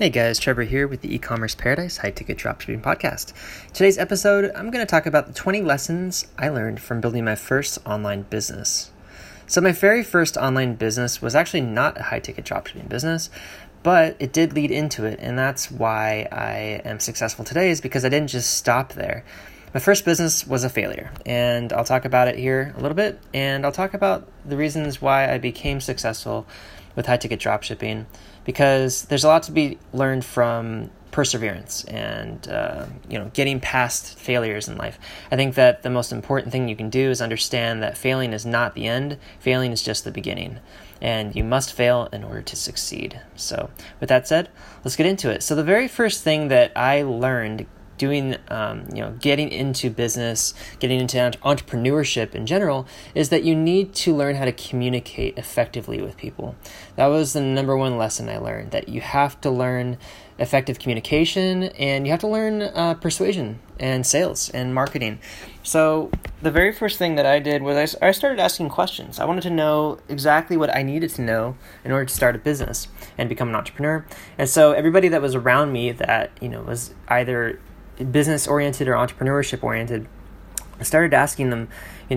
Hey guys, Trevor here with the E-commerce Paradise High Ticket Dropshipping Podcast. Today's episode, I'm going to talk about the 20 lessons I learned from building my first online business. So my very first online business was actually not a high ticket dropshipping business, but it did lead into it, and that's why I am successful today, is because I didn't just stop there. My first business was a failure, and I'll talk about it here a little bit, and I'll talk about the reasons why I became successful with high ticket dropshipping, because there's a lot to be learned from perseverance and getting past failures in life. I think that the most important thing you can do is understand that failing is not the end. Failing is just the beginning, and you must fail in order to succeed. So with that said, let's get into it. So the very first thing that I learned doing, getting into business, getting into entrepreneurship in general, is that you need to learn how to communicate effectively with people. That was the number one lesson I learned, that you have to learn effective communication and you have to learn persuasion and sales and marketing. So the very first thing that I did was I started asking questions. I wanted to know exactly what I needed to know in order to start a business and become an entrepreneur. And so everybody that was around me that, was either business-oriented or entrepreneurship-oriented, I started asking them,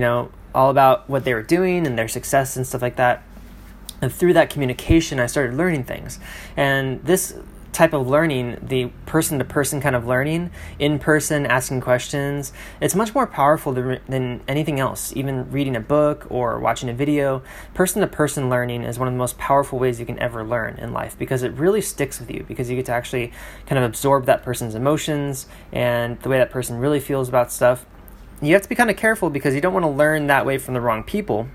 all about what they were doing and their success and stuff like that. And through that communication, I started learning things. And this type of learning, the person-to-person kind of learning, in-person, asking questions, it's much more powerful than anything else. Even reading a book or watching a video, person-to-person learning is one of the most powerful ways you can ever learn in life, because it really sticks with you, because you get to actually kind of absorb that person's emotions and the way that person really feels about stuff. You have to be kind of careful, because you don't want to learn that way from the wrong people.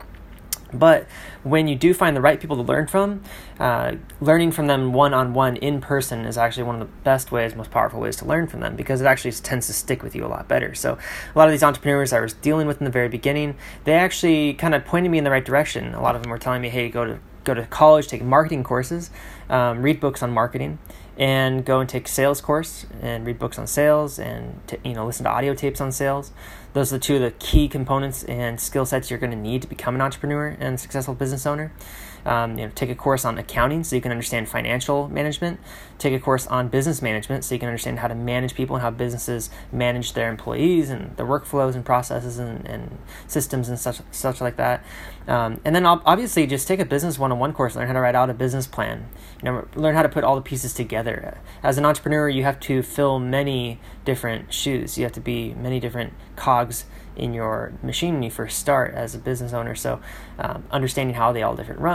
But when you do find the right people to learn from, learning from them one-on-one in person is actually one of the best ways, most powerful ways to learn from them, because it actually tends to stick with you a lot better. So a lot of these entrepreneurs I was dealing with in the very beginning, they actually kind of pointed me in the right direction. A lot of them were telling me, hey, go to college, take marketing courses, read books on marketing, and go and take a sales course and read books on sales and listen to audio tapes on sales. Those are the two of the key components and skill sets you're going to need to become an entrepreneur and a successful business owner. Take a course on accounting so you can understand financial management. Take a course on business management so you can understand how to manage people and how businesses manage their employees and their workflows and processes and systems and such like that. And then obviously just take a business one-on-one course, learn how to write out a business plan, learn how to put all the pieces together. As an entrepreneur, you have to fill many different shoes. You have to be many different cogs in your machine when you first start as a business owner. So understanding how all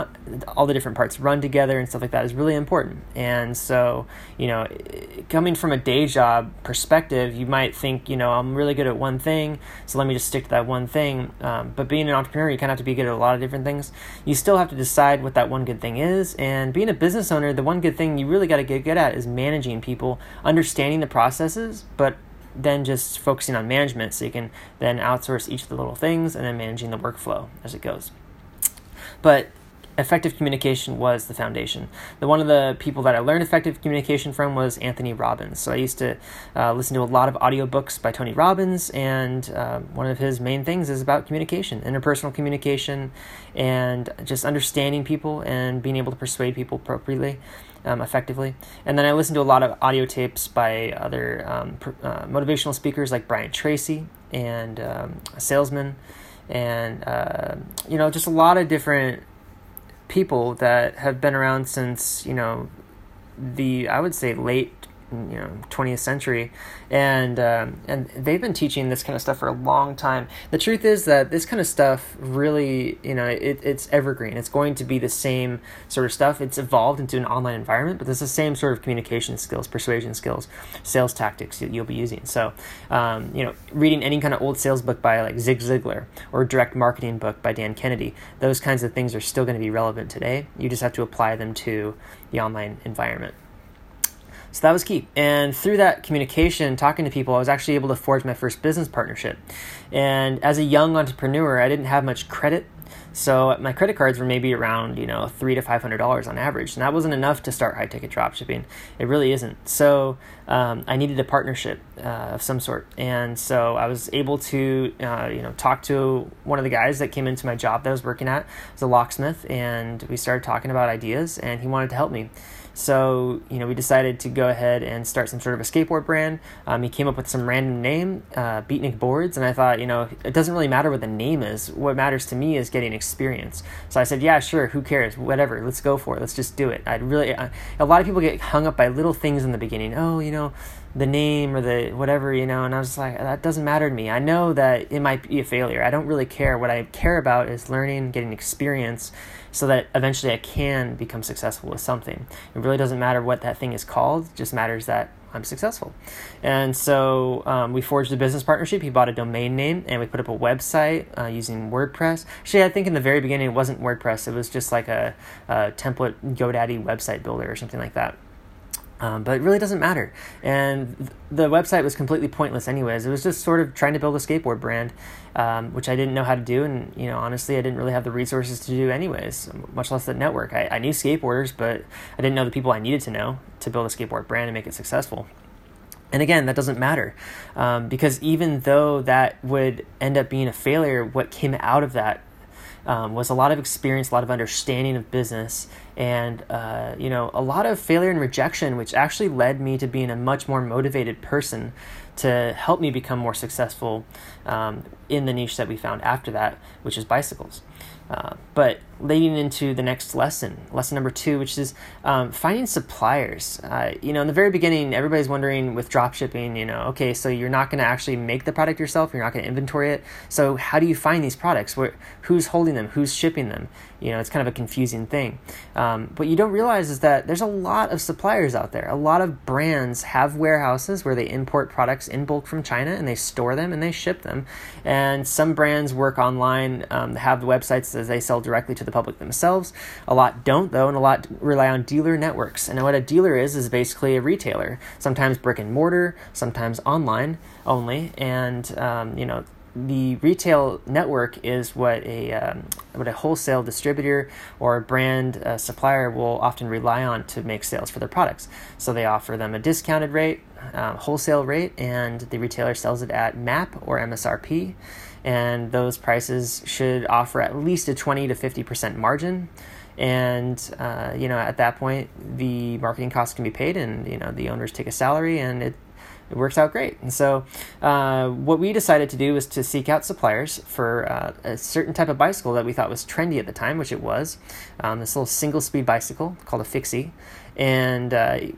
the different parts run together and stuff like that is really important. And so, coming from a day job perspective, you might think, I'm really good at one thing, so let me just stick to that one thing. But being an entrepreneur, you kind of have to be good at a lot of different things. You still have to decide what that one good thing is. And being a business owner, the one good thing you really got to get good at is managing people, understanding the processes, but then just focusing on management, so you can then outsource each of the little things and then managing the workflow as it goes. But effective communication was the foundation. One of the people that I learned effective communication from was Anthony Robbins. So I used to listen to a lot of audiobooks by Tony Robbins, and one of his main things is about communication, interpersonal communication, and just understanding people and being able to persuade people appropriately. Effectively. And then I listened to a lot of audio tapes by other motivational speakers like Brian Tracy and a salesman, and just a lot of different people that have been around since I would say late 20th century, and they've been teaching this kind of stuff for a long time. The truth is that this kind of stuff really, it's evergreen. It's going to be the same sort of stuff. It's evolved into an online environment, but it's the same sort of communication skills, persuasion skills, sales tactics you'll be using. So, reading any kind of old sales book by like Zig Ziglar or a direct marketing book by Dan Kennedy, those kinds of things are still going to be relevant today. You just have to apply them to the online environment. So that was key. And through that communication, talking to people, I was actually able to forge my first business partnership. And as a young entrepreneur, I didn't have much credit. So my credit cards were maybe around, $300 to $500 on average. And that wasn't enough to start high ticket dropshipping. It really isn't. So I needed a partnership of some sort. And so I was able to, talk to one of the guys that came into my job that I was working at. It was a locksmith. And we started talking about ideas, and he wanted to help me. So, we decided to go ahead and start some sort of a skateboard brand. He came up with some random name, Beatnik Boards, and I thought, it doesn't really matter what the name is. What matters to me is getting experience. So I said, yeah, sure, who cares? Whatever, let's go for it. Let's just do it. A lot of people get hung up by little things in the beginning. Oh, the name or the whatever, and I was like, that doesn't matter to me. I know that it might be a failure. I don't really care. What I care about is learning, getting experience, so that eventually I can become successful with something. It really doesn't matter what that thing is called, it just matters that I'm successful. And so we forged a business partnership. He bought a domain name, and we put up a website using WordPress. Actually, I think in the very beginning it wasn't WordPress. It was just like a template GoDaddy website builder or something like that. But it really doesn't matter. And the website was completely pointless anyways. It was just sort of trying to build a skateboard brand, which I didn't know how to do. And, honestly, I didn't really have the resources to do anyways, much less the network. I knew skateboarders, but I didn't know the people I needed to know to build a skateboard brand and make it successful. And again, that doesn't matter, because even though that would end up being a failure, what came out of that was a lot of experience, a lot of understanding of business, and a lot of failure and rejection, which actually led me to being a much more motivated person to help me become more successful in the niche that we found after that, which is bicycles. But leading into the next lesson number 2, which is finding suppliers. In the very beginning, everybody's wondering with drop shipping, okay, so you're not going to actually make the product yourself, you're not going to inventory it. So how do you find these products? Who's holding them? Who's shipping them? It's kind of a confusing thing. What you don't realize is that there's a lot of suppliers out there. A lot of brands have warehouses where they import products in bulk from China, and they store them and they ship them. And some brands work online, have websites as they sell directly to the public themselves. A lot don't, though, and a lot rely on dealer networks. And what a dealer is basically a retailer, sometimes brick and mortar, sometimes online only. And the retail network is what a wholesale distributor or a brand supplier will often rely on to make sales for their products. So they offer them a discounted rate, wholesale rate, and the retailer sells it at MAP or MSRP. And those prices should offer at least a 20 to 50% margin. And, at that point, the marketing costs can be paid, and, the owners take a salary, and it works out great. And so what we decided to do was to seek out suppliers for a certain type of bicycle that we thought was trendy at the time, which it was, this little single-speed bicycle called a Fixie. And,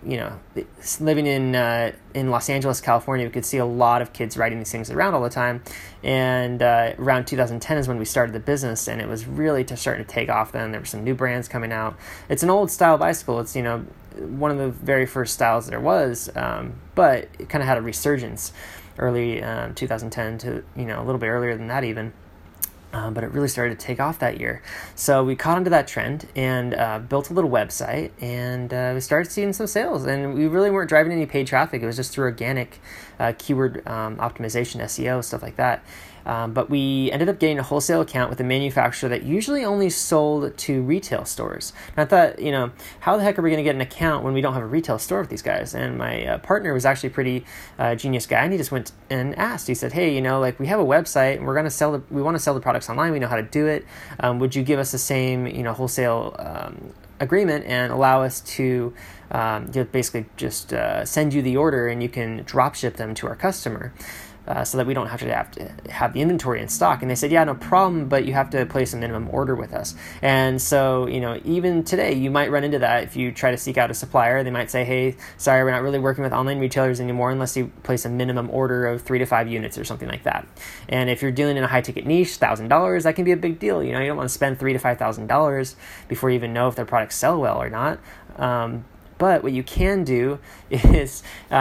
living in Los Angeles, California, we could see a lot of kids riding these things around all the time. And around 2010 is when we started the business, and it was really starting to take off then. There were some new brands coming out. It's an old style bicycle. It's, one of the very first styles there was, but it kind of had a resurgence early 2010 to, a little bit earlier than that even. But it really started to take off that year. So we caught onto that trend and built a little website, and we started seeing some sales. And we really weren't driving any paid traffic. It was just through organic keyword optimization, SEO, stuff like that. But we ended up getting a wholesale account with a manufacturer that usually only sold to retail stores. And I thought, how the heck are we going to get an account when we don't have a retail store with these guys? And my partner was actually a pretty genius guy, and he just went and asked. He said, hey, we have a website, and we want to sell the products online. We know how to do it. Would you give us the same, wholesale agreement and allow us to basically just send you the order, and you can drop ship them to our customer? So that we don't have to have the inventory in stock. And they said, yeah, no problem, but you have to place a minimum order with us. And so, even today, you might run into that if you try to seek out a supplier. They might say, hey, sorry, we're not really working with online retailers anymore unless you place a minimum order of 3 to 5 units or something like that. And if you're dealing in a high-ticket niche, $1,000, that can be a big deal. You don't want to spend $3,000 to $5,000 before you even know if their products sell well or not. But what you can do is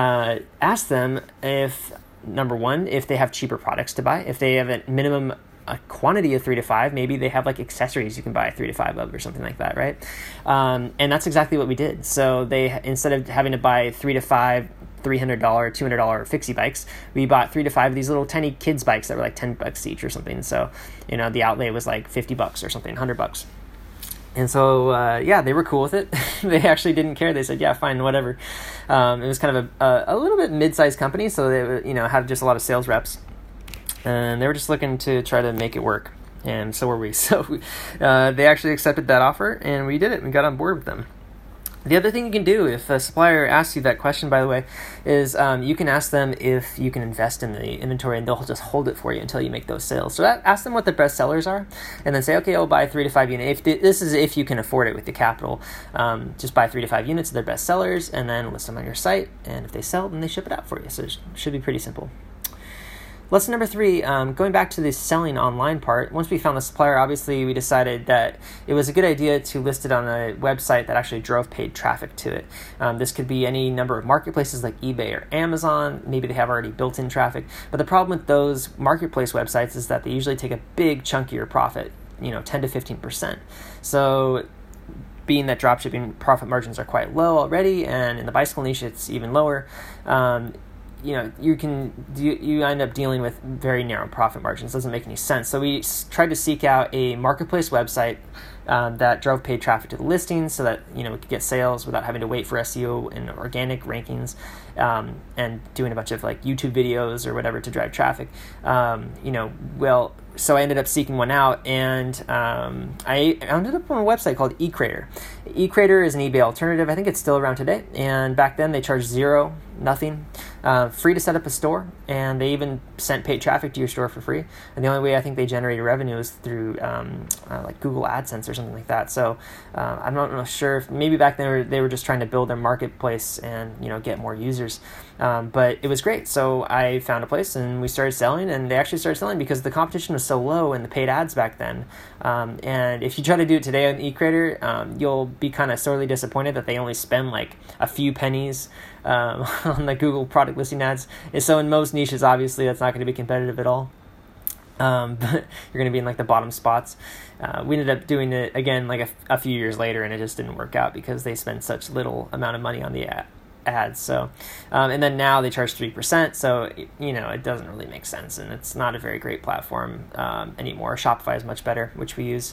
ask them if, number one, if they have cheaper products to buy. If they have a minimum quantity of 3 to 5, maybe they have like accessories you can buy 3 to 5 of or something like that, right? And that's exactly what we did. So they, instead of having to buy 3 to 5 $300, $200 Fixie bikes, we bought 3 to 5 of these little tiny kids bikes that were like $10 each or something. So, the outlay was like $50 or something, $100. And so, they were cool with it. They actually didn't care. They said, yeah, fine, whatever. It was kind of a little bit mid-sized company, so they, had just a lot of sales reps. And they were just looking to try to make it work. And so were we. So they actually accepted that offer, and we did it. We got on board with them. The other thing you can do if a supplier asks you that question, by the way, is you can ask them if you can invest in the inventory, and they'll just hold it for you until you make those sales. So ask them what the best sellers are, and then say, okay, I'll buy 3 to 5 units. This is if you can afford it with the capital. Just buy 3 to 5 units of their best sellers, and then list them on your site. And if they sell, then they ship it out for you. So it should be pretty simple. Lesson number 3, going back to the selling online part, once we found the supplier, obviously we decided that it was a good idea to list it on a website that actually drove paid traffic to it. This could be any number of marketplaces like eBay or Amazon. Maybe they have already built-in traffic. But the problem with those marketplace websites is that they usually take a big chunk of your profit, 10 to 15%. So being that dropshipping profit margins are quite low already, and in the bicycle niche it's even lower, you end up dealing with very narrow profit margins. It doesn't make any sense. So we tried to seek out a marketplace website that drove paid traffic to the listings, so that we could get sales without having to wait for SEO and organic rankings, and doing a bunch of like YouTube videos or whatever to drive traffic. So I ended up seeking one out, and I ended up on a website called eCrater. eCrater is an eBay alternative. I think it's still around today. And back then they charged nothing, free to set up a store, and they even sent paid traffic to your store for free. And the only way I think they generated revenue is through like Google AdSense or something like that. So I'm not sure if maybe back then they were just trying to build their marketplace and get more users. But it was great. So I found a place and we started selling, and they actually started selling because the competition was so low in the paid ads back then. And if you try to do it today on eCrater, you'll be kind of sorely disappointed that they only spend like a few pennies on the Google product listing ads. And so in most niches, obviously, that's not going to be competitive at all. But you're going to be in like the bottom spots. We ended up doing it again like a few years later, and it just didn't work out because they spent such little amount of money on the ads. So, and then now they charge 3%. So, it doesn't really make sense, and it's not a very great platform anymore. Shopify is much better, which we use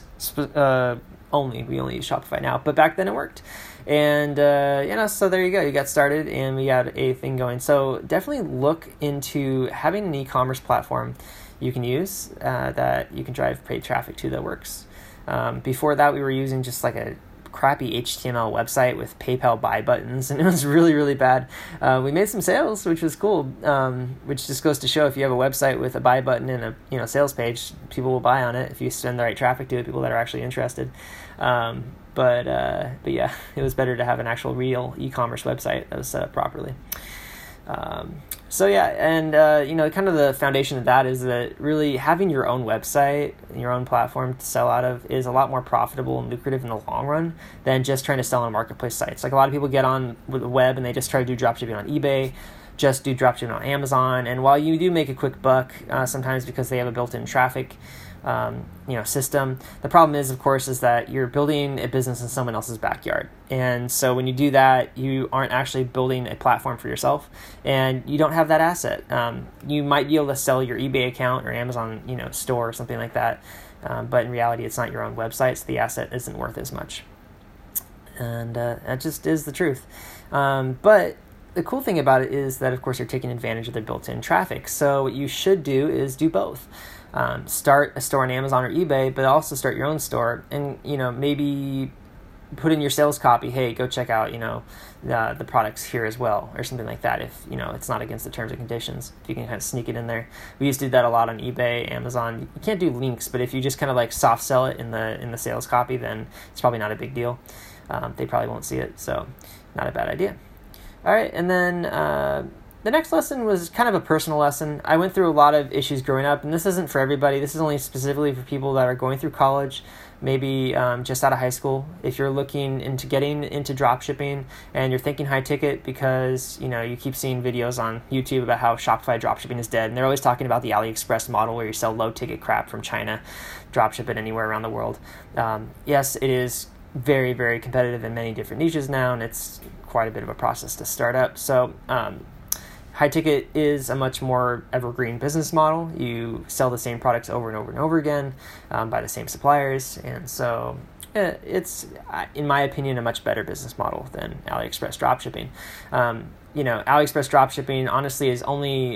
we only use Shopify now, but back then it worked. And, so there you go. You got started and we got a thing going. So definitely look into having an e-commerce platform you can use that you can drive paid traffic to that works. Before that, we were using just like a crappy HTML website with PayPal buy buttons, and it was really, really bad. We made some sales, which was cool, which just goes to show if you have a website with a buy button and a sales page, people will buy on it if you send the right traffic to it, people that are actually interested. But yeah, it was better to have an actual real e-commerce website that was set up properly. So yeah, and kind of the foundation of that is that really having your own website, your own platform to sell out of is a lot more profitable and lucrative in the long run than just trying to sell on marketplace sites. Like a lot of people get on with the web and they just try to do dropshipping on eBay, just do dropshipping on Amazon, and while you do make a quick buck sometimes because they have a built-in traffic system. The problem is, of course, is that you're building a business in someone else's backyard. And so when you do that, you aren't actually building a platform for yourself, and you don't have that asset. You might be able to sell your eBay account or Amazon, store or something like that. But in reality, it's not your own website, so the asset isn't worth as much. And that just is the truth. But the cool thing about it is that, of course, you're taking advantage of the built-in traffic. So what you should do is do both. Start a store on Amazon or eBay, but also start your own store, and maybe put in your sales copy, hey, go check out the products here as well, or something like that. If it's not against the terms and conditions, if you can kind of sneak it in there. We used to do that a lot on eBay, Amazon. You can't do links, but if you just kind of like soft sell it in the sales copy, then it's probably not a big deal. They probably won't see it, so not a bad idea. All right, and then the next lesson was kind of a personal lesson. I went through a lot of issues growing up, and this isn't for everybody. This is only specifically for people that are going through college, maybe just out of high school. If you're looking into getting into dropshipping and you're thinking high ticket because you keep seeing videos on YouTube about how Shopify dropshipping is dead, and they're always talking about the AliExpress model where you sell low ticket crap from China, dropship it anywhere around the world. Yes, it is very, very competitive in many different niches now, and it's quite a bit of a process to start up. So high ticket is a much more evergreen business model. You sell the same products over and over and over again by the same suppliers. And so it's, in my opinion, a much better business model than AliExpress dropshipping. AliExpress dropshipping honestly is only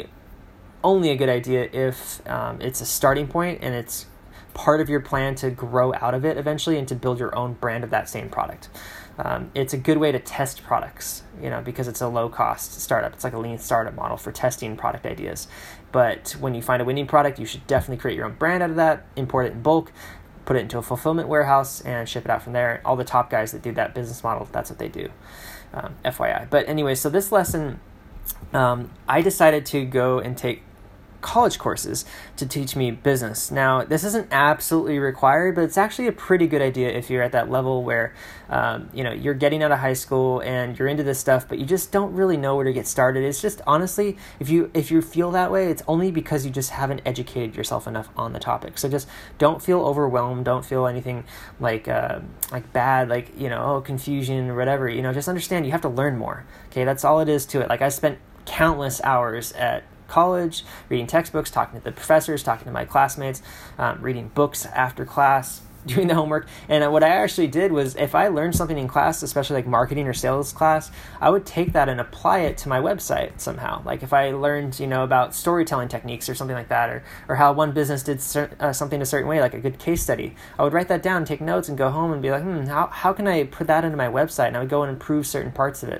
a good idea if it's a starting point and it's part of your plan to grow out of it eventually and to build your own brand of that same product. It's a good way to test products, because it's a low-cost startup. It's like a lean startup model for testing product ideas. But when you find a winning product, you should definitely create your own brand out of that, import it in bulk, put it into a fulfillment warehouse, and ship it out from there. All the top guys that do that business model, that's what they do, FYI. But anyway, so this lesson, I decided to go and take college courses to teach me business. Now, this isn't absolutely required, but it's actually a pretty good idea if you're at that level where, you're getting out of high school and you're into this stuff, but you just don't really know where to get started. It's just, honestly, if you feel that way, it's only because you just haven't educated yourself enough on the topic. So just don't feel overwhelmed. Don't feel anything like bad, confusion or whatever. Just understand you have to learn more. Okay, that's all it is to it. Like, I spent countless hours at college, reading textbooks, talking to the professors, talking to my classmates, reading books after class, doing the homework. And what I actually did was, if I learned something in class, especially like marketing or sales class, I would take that and apply it to my website somehow. Like if I learned, about storytelling techniques or something like that, or how one business did something a certain way, like a good case study, I would write that down, take notes, and go home and be like, how can I put that into my website? And I would go and improve certain parts of it.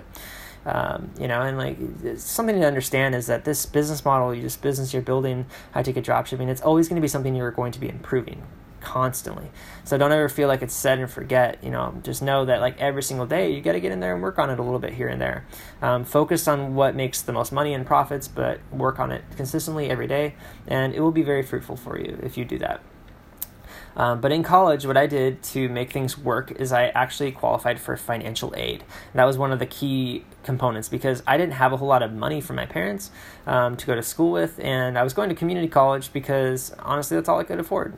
Something to understand is that this business model, this business you're building, high ticket dropshipping, it's always going to be something you're going to be improving constantly. So don't ever feel like it's set and forget. Just know that like every single day you got to get in there and work on it a little bit here and there. Focus on what makes the most money and profits, but work on it consistently every day, and it will be very fruitful for you if you do that. But in college, what I did to make things work is I actually qualified for financial aid. And that was one of the key components because I didn't have a whole lot of money from my parents to go to school with, and I was going to community college because honestly that's all I could afford.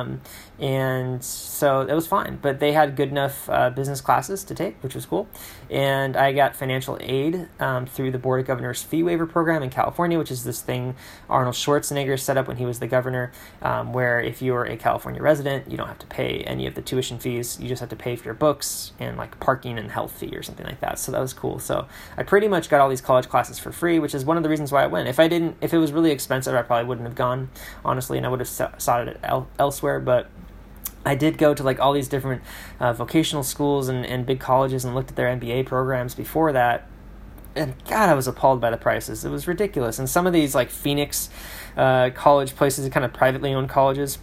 And so it was fine, but they had good enough business classes to take, which was cool. And I got financial aid through the Board of Governors fee waiver program in California, which is this thing Arnold Schwarzenegger set up when he was the governor, where if you're a California resident, you don't have to pay any of the tuition fees. You just have to pay for your books and like parking and health fee or something like that. So that was cool. So I pretty much got all these college classes for free, which is one of the reasons why I went. If it was really expensive, I probably wouldn't have gone, honestly, and I would have sought it elsewhere. But I did go to like all these different vocational schools and big colleges and looked at their MBA programs before that. And God, I was appalled by the prices. It was ridiculous. And some of these like Phoenix college places, kind of privately owned colleges,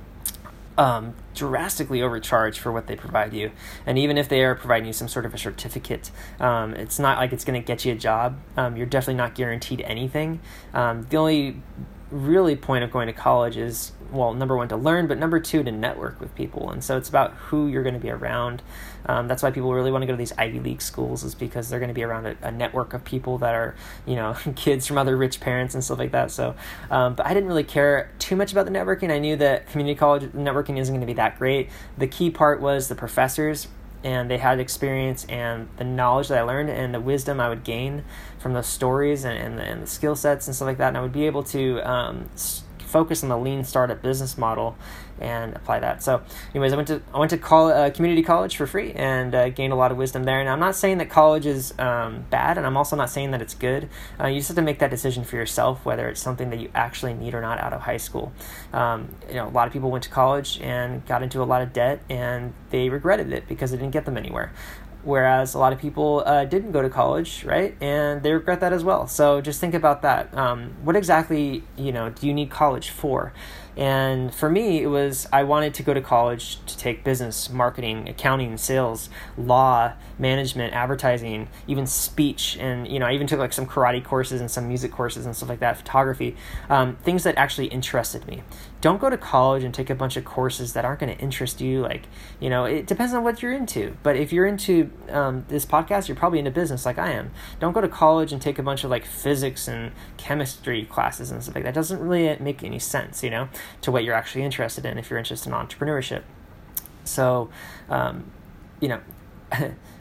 drastically overcharge for what they provide you. And even if they are providing you some sort of a certificate, it's not like it's going to get you a job. You're definitely not guaranteed anything. The only really point of going to college is, well, number one, to learn, but number two, to network with people. And so it's about who you're going to be around. That's why people really want to go to these Ivy League schools, is because they're going to be around a network of people that are, kids from other rich parents and stuff like that. So, but I didn't really care too much about the networking. I knew that community college networking isn't going to be that great. The key part was the professors, and they had experience and the knowledge that I learned and the wisdom I would gain from those stories and the skill sets and stuff like that. And I would be able to focus on the lean startup business model and apply that. So anyways, I went to community college for free and gained a lot of wisdom there. And I'm not saying that college is bad, and I'm also not saying that it's good. You just have to make that decision for yourself, whether it's something that you actually need or not out of high school. A lot of people went to college and got into a lot of debt, and they regretted it because it didn't get them anywhere. Whereas a lot of people didn't go to college, right? And they regret that as well. So just think about that. What exactly, do you need college for? And for me, it was, I wanted to go to college to take business, marketing, accounting, sales, law, management, advertising, even speech. And, I even took like some karate courses and some music courses and stuff like that, photography, things that actually interested me. Don't go to college and take a bunch of courses that aren't going to interest you. It depends on what you're into. But if you're into this podcast, you're probably into business like I am. Don't go to college and take a bunch of like physics and chemistry classes and stuff like that. It doesn't really make any sense, to what you're actually interested in if you're interested in entrepreneurship. So,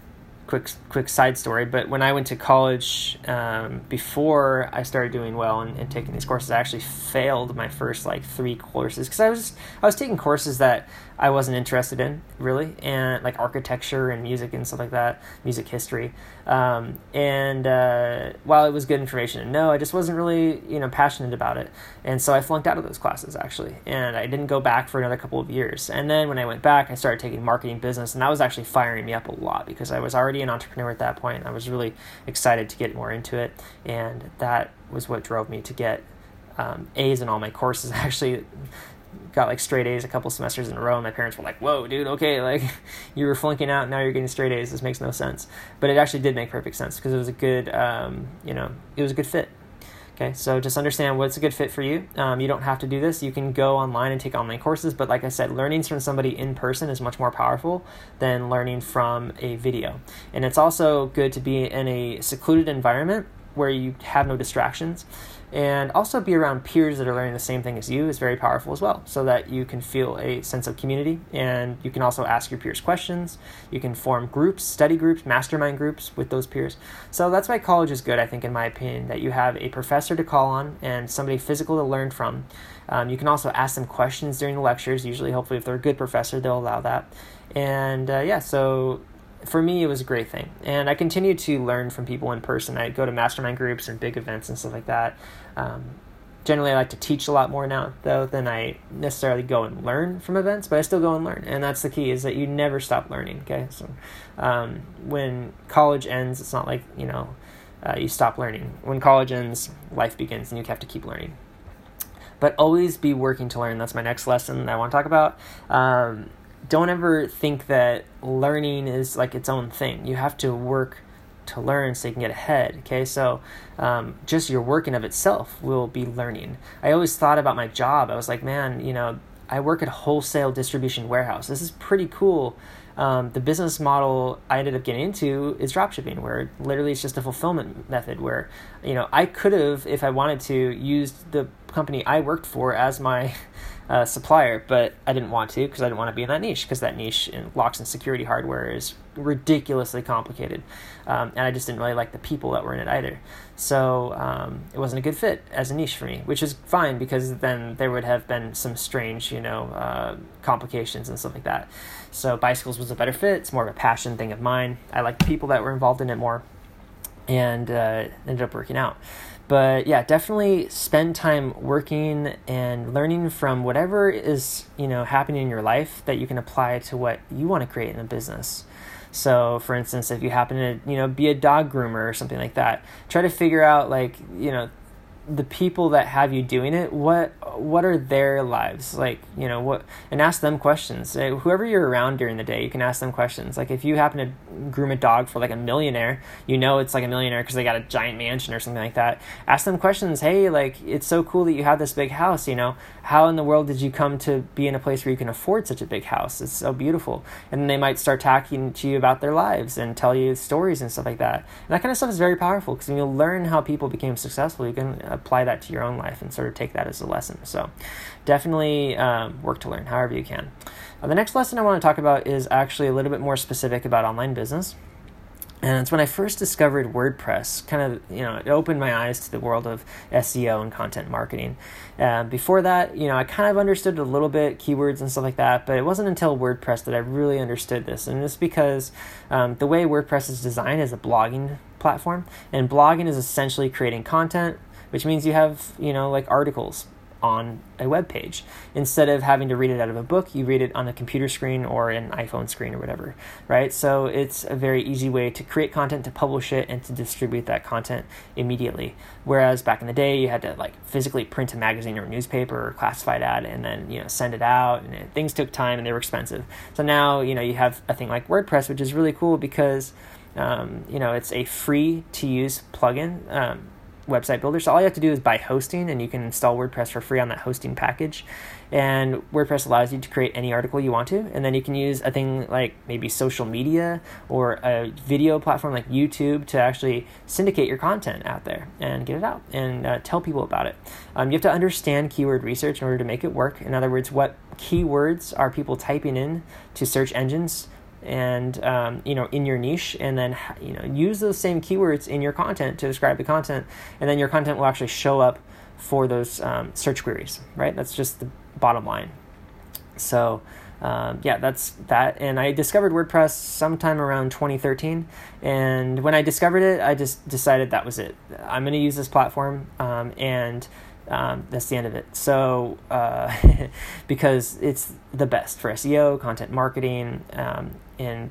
quick side story, but when I went to college, before I started doing well and taking these courses, I actually failed my first like 3 courses because I was taking courses that I wasn't interested in really, and like architecture and music and stuff like that, music history. While it was good information to know, I just wasn't really, passionate about it. And so I flunked out of those classes actually. And I didn't go back for another couple of years. And then when I went back, I started taking marketing business, and that was actually firing me up a lot because I was already an entrepreneur at that point. I was really excited to get more into it. And that was what drove me to get A's in all my courses. Actually got like straight A's a couple semesters in a row, and my parents were like, whoa, dude, okay, like you were flunking out, now you're getting straight A's, this makes no sense. But it actually did make perfect sense because it was a good, it was a good fit. Okay, so just understand what's a good fit for you. You don't have to do this. You can go online and take online courses, but like I said, learning from somebody in person is much more powerful than learning from a video. And it's also good to be in a secluded environment where you have no distractions, and also be around peers that are learning the same thing as you is very powerful as well, so that you can feel a sense of community, and you can also ask your peers questions. You can form groups, study groups, mastermind groups with those peers. So that's why college is good, I think, in my opinion, that you have a professor to call on and somebody physical to learn from. You can also ask them questions during the lectures. Usually, hopefully, if they're a good professor, they'll allow that. And so for me, it was a great thing. And I continue to learn from people in person. I go to mastermind groups and big events and stuff like that. Generally, I like to teach a lot more now, though, than I necessarily go and learn from events, but I still go and learn. And that's the key, is that you never stop learning, okay? So when college ends, it's not like, you stop learning. When college ends, life begins, and you have to keep learning. But always be working to learn. That's my next lesson that I want to talk about. Don't ever think that learning is like its own thing. You have to work to learn so you can get ahead, okay? So just your working of itself will be learning. I always thought about my job. I was like, man, I work at a wholesale distribution warehouse. This is pretty cool. The business model I ended up getting into is dropshipping, where literally it's just a fulfillment method where, I could have, if I wanted to, used the company I worked for as my supplier, but I didn't want to because I didn't want to be in that niche, because that niche in locks and security hardware is ridiculously complicated. And I just didn't really like the people that were in it either. So it wasn't a good fit as a niche for me, which is fine, because then there would have been some strange, complications and stuff like that. So bicycles was a better fit. It's more of a passion thing of mine. I like the people that were involved in it more, and ended up working out. But yeah, definitely spend time working and learning from whatever is, happening in your life that you can apply to what you want to create in a business. So for instance, if you happen to, be a dog groomer or something like that, try to figure out the people that have you doing it, what are their lives like, and ask them questions. Whoever you're around during the day, you can ask them questions. Like if you happen to groom a dog for like a millionaire, it's like a millionaire because they got a giant mansion or something like that. Ask them questions. Hey, it's so cool that you have this big house, how in the world did you come to be in a place where you can afford such a big house? It's so beautiful. And then they might start talking to you about their lives and tell you stories and stuff like that. And that kind of stuff is very powerful, because when you learn how people became successful, you can apply that to your own life and sort of take that as a lesson. So definitely work to learn however you can. The next lesson I want to talk about is actually a little bit more specific about online business. And it's when I first discovered WordPress, kind of, it opened my eyes to the world of SEO and content marketing. Before that, I kind of understood a little bit, keywords and stuff like that, but it wasn't until WordPress that I really understood this. And it's because the way WordPress is designed is a blogging platform, and blogging is essentially creating content, which means you have, articles on a web page. Instead of having to read it out of a book, you read it on a computer screen or an iPhone screen or whatever, right? So it's a very easy way to create content, to publish it, and to distribute that content immediately. Whereas back in the day, you had to physically print a magazine or a newspaper or classified ad and then, send it out, and things took time and they were expensive. So now, you have a thing like WordPress, which is really cool because, it's a free to use plugin, website builder. So all you have to do is buy hosting, and you can install WordPress for free on that hosting package. And WordPress allows you to create any article you want to, and then you can use a thing like maybe social media or a video platform like YouTube to actually syndicate your content out there and get it out and tell people about it. You have to understand keyword research in order to make it work. In other words, what keywords are people typing in to search engines and in your niche, and then use those same keywords in your content to describe the content, and then your content will actually show up for those search queries, right? That's just the bottom line. So that's that. And I discovered WordPress sometime around 2013. And when I discovered it, I just decided that was it. I'm going to use this platform, and that's the end of it. So because it's the best for SEO, content marketing, and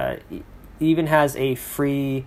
even has a free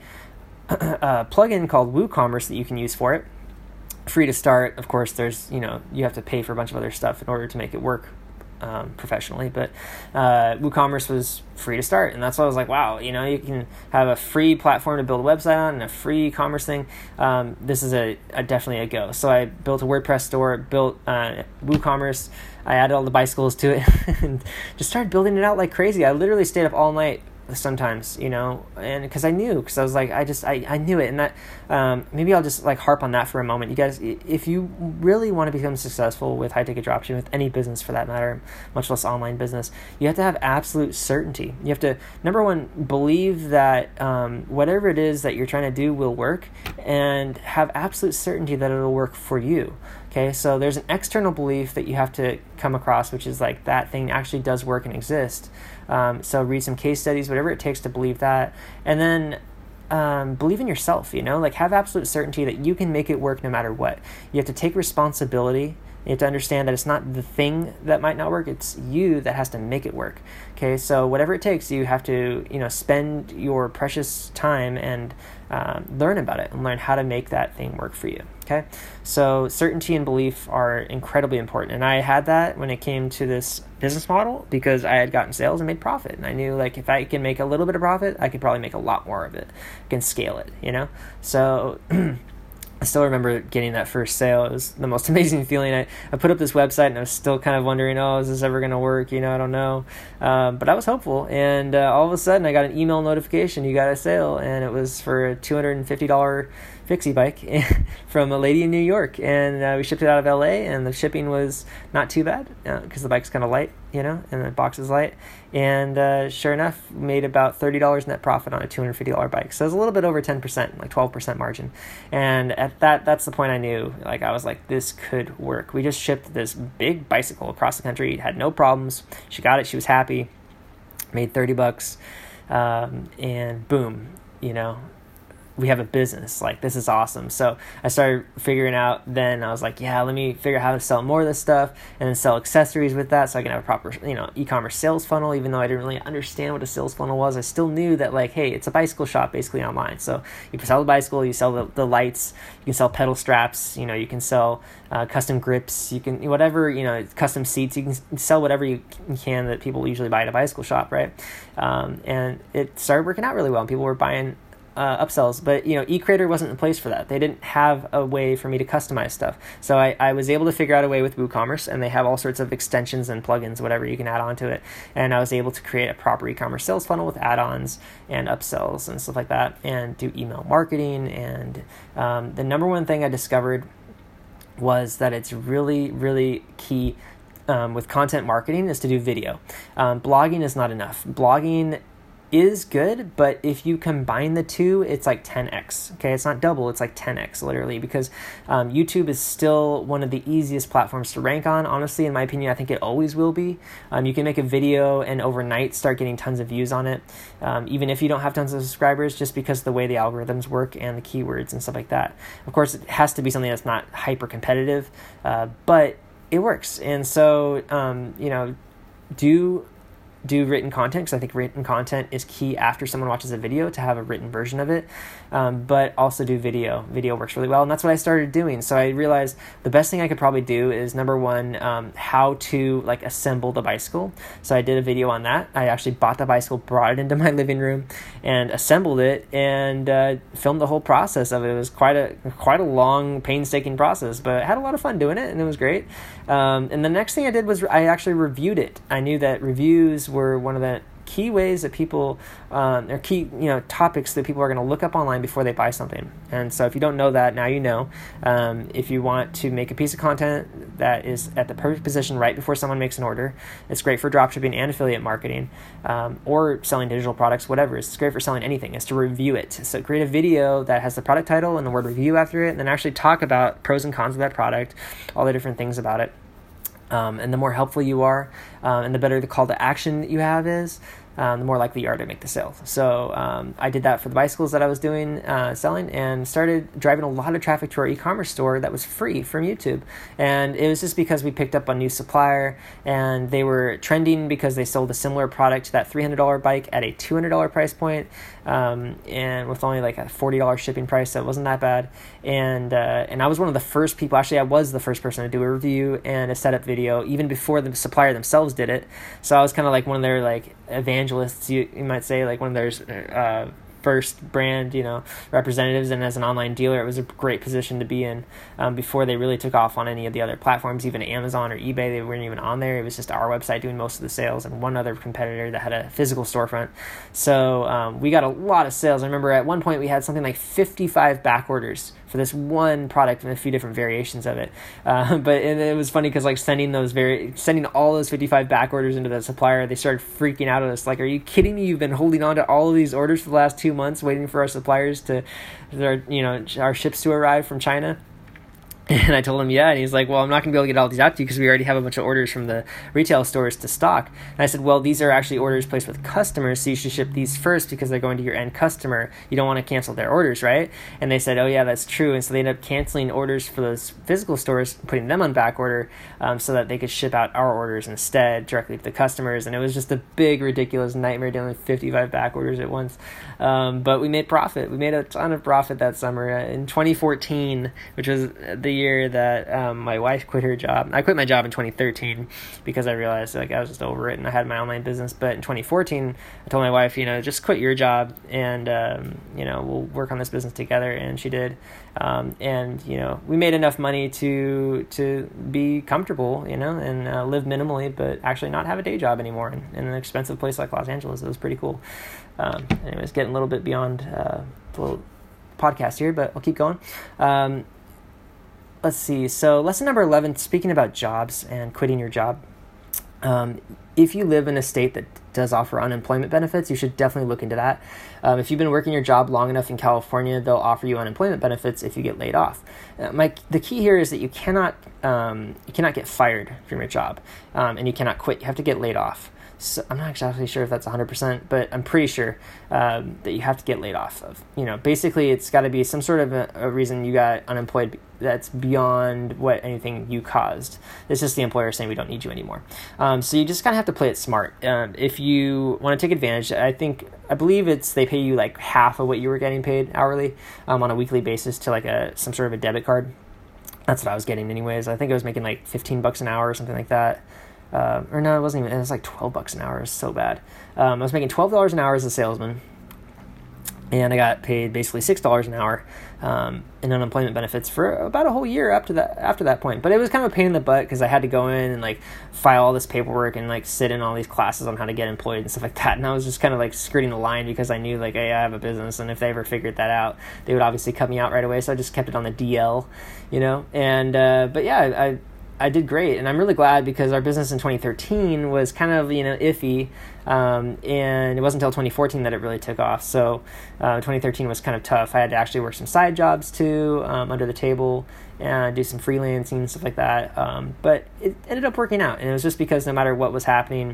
plugin called WooCommerce that you can use for it. Free to start. Of course, there's you have to pay for a bunch of other stuff in order to make it work professionally, but WooCommerce was free to start, and that's why I was like, wow, you can have a free platform to build a website on and a free commerce thing. This is a definitely a go. So I built a WordPress store, built WooCommerce. I added all the bicycles to it and just started building it out like crazy. I literally stayed up all night sometimes, and because I was like, I knew it. And that maybe I'll just like harp on that for a moment. You guys, if you really want to become successful with high ticket dropshipping, with any business for that matter, much less online business, you have to have absolute certainty. You have to, number one, believe that whatever it is that you're trying to do will work, and have absolute certainty that it'll work for you. Okay, so there's an external belief that you have to come across, which is like that thing actually does work and exist. So read some case studies, whatever it takes to believe that. And then believe in yourself, like have absolute certainty that you can make it work no matter what. You have to take responsibility. You have to understand that it's not the thing that might not work, it's you that has to make it work. Okay, so whatever it takes, you have to, spend your precious time and learn about it and learn how to make that thing work for you. Okay, so certainty and belief are incredibly important. And I had that when it came to this business model, because I had gotten sales and made profit. And I knew, like, if I can make a little bit of profit, I could probably make a lot more of it. I can scale it, So I still remember getting that first sale. It was the most amazing feeling. I put up this website, and I was still kind of wondering, is this ever going to work? I don't know. But I was hopeful. And all of a sudden, I got an email notification, you got a sale. And it was for a $250 fixie bike from a lady in New York. And we shipped it out of LA, and the shipping was not too bad because the bike's kind of light, and the box is light. And sure enough, made about $30 net profit on a $250 bike. So it was a little bit over 10%, like 12% margin. And at that's the point I knew, like, I was like, this could work. We just shipped this big bicycle across the country, had no problems. She got it. She was happy, made $30, and boom, we have a business. Like, this is awesome. So I started figuring out, then I was like, yeah, let me figure out how to sell more of this stuff and then sell accessories with that, so I can have a proper, e-commerce sales funnel. Even though I didn't really understand what a sales funnel was, I still knew that, like, hey, it's a bicycle shop basically online. So you can sell the bicycle, you sell the lights, you can sell pedal straps, you can sell custom grips, you can, whatever, custom seats, you can sell whatever you can that people usually buy at a bicycle shop, right? And it started working out really well, and people were buying upsells, but eCreator wasn't the place for that. They didn't have a way for me to customize stuff. So I was able to figure out a way with WooCommerce, and they have all sorts of extensions and plugins, whatever you can add onto it. And I was able to create a proper e-commerce sales funnel with add-ons and upsells and stuff like that, and do email marketing. And the number one thing I discovered was that it's really, really key with content marketing is to do video. Blogging is not enough. Blogging is good, but if you combine the two, it's like 10x. Okay, it's not double, it's like 10x literally, because YouTube is still one of the easiest platforms to rank on. Honestly, in my opinion, I think it always will be. You can make a video and overnight start getting tons of views on it, even if you don't have tons of subscribers, just because of the way the algorithms work and the keywords and stuff like that. Of course, it has to be something that's not hyper competitive, but it works. And so, do written content, because I think written content is key after someone watches a video to have a written version of it, but also do video. Video works really well, and that's what I started doing. So I realized the best thing I could probably do is, number one, how to assemble the bicycle. So I did a video on that. I actually bought the bicycle, brought it into my living room, and assembled it, and filmed the whole process of it. It was quite a long, painstaking process, but I had a lot of fun doing it, and it was great. And the next thing I did was I actually reviewed it. I knew that reviews were one of the key ways that people, or key, topics that people are going to look up online before they buy something. And so if you don't know that, now you know. If you want to make a piece of content that is at the perfect position right before someone makes an order, it's great for dropshipping and affiliate marketing, or selling digital products, whatever. It's great for selling anything. It's to review it. So create a video that has the product title and the word review after it, and then actually talk about pros and cons of that product, all the different things about it. And the more helpful you are, and the better the call to action that you have is, the more likely you are to make the sale. So I did that for the bicycles that I was doing, selling, and started driving a lot of traffic to our e-commerce store that was free from YouTube. And it was just because we picked up a new supplier, and they were trending because they sold a similar product to that $300 bike at a $200 price point, and with only like a $40 shipping price, so it wasn't that bad. And I was one of the first people, actually I was the first person to do a review and a setup video even before the supplier themselves did it. So I was kind of like one of their like evangelists, you might say, like one of their first brand, representatives. And as an online dealer, it was a great position to be in, before they really took off on any of the other platforms, even Amazon or eBay. They weren't even on there. It was just our website doing most of the sales and one other competitor that had a physical storefront. So we got a lot of sales. I remember at one point we had something like 55 back orders for this one product and a few different variations of it. But it was funny because like sending all those 55 back orders into the supplier, they started freaking out at us. Like, are you kidding me? You've been holding on to all of these orders for the last 2 months waiting for our suppliers our ships to arrive from China. And I told him, yeah. And he's like, well, I'm not going to be able to get all these out to you because we already have a bunch of orders from the retail stores to stock. And I said, well, these are actually orders placed with customers, so you should ship these first because they're going to your end customer. You don't want to cancel their orders, right? And they said, oh, yeah, that's true. And so they ended up canceling orders for those physical stores, putting them on back order, so that they could ship out our orders instead directly to the customers. And it was just a big, ridiculous nightmare dealing with 55 back orders at once. But we made profit. We made a ton of profit that summer. In 2014, which was the year that my wife quit her job. I quit my job in 2013 because I realized like I was just over it and I had my online business. But in 2014, I told my wife, just quit your job and we'll work on this business together. And she did. And we made enough money to be comfortable, and live minimally, but actually not have a day job anymore in an expensive place like Los Angeles. It was pretty cool. Anyways, getting a little bit beyond the little podcast here, but I'll keep going. Let's see. So lesson number 11, speaking about jobs and quitting your job. If you live in a state that does offer unemployment benefits, you should definitely look into that. If you've been working your job long enough in California, they'll offer you unemployment benefits if you get laid off. The key here is that you cannot get fired from your job, and you cannot quit. You have to get laid off. So I'm not exactly sure if that's 100%, but I'm pretty sure that you have to get laid off of. Basically it's got to be some sort of a reason you got unemployed that's beyond what anything you caused. It's just the employer saying we don't need you anymore. So you just kind of have to play it smart. If you want to take advantage, I believe they pay you like half of what you were getting paid hourly on a weekly basis to like some sort of a debit card. That's what I was getting anyways. I think I was making like $15 an hour or something like that. Or no, it wasn't even, it was like $12 an hour. It was so bad. I was making $12 an hour as a salesman, and I got paid basically $6 an hour in unemployment benefits for about a whole year after that point. But it was kind of a pain in the butt because I had to go in and like file all this paperwork and like sit in all these classes on how to get employed and stuff like that. And I was just kind of like skirting the line because I knew like, hey, I have a business, and if they ever figured that out, they would obviously cut me out right away. So I just kept it on the DL, and but yeah, I did great, and I'm really glad because our business in 2013 was kind of, iffy, and it wasn't until 2014 that it really took off. So 2013 was kind of tough. I had to actually work some side jobs too, under the table, and do some freelancing and stuff like that. But it ended up working out, and it was just because no matter what was happening,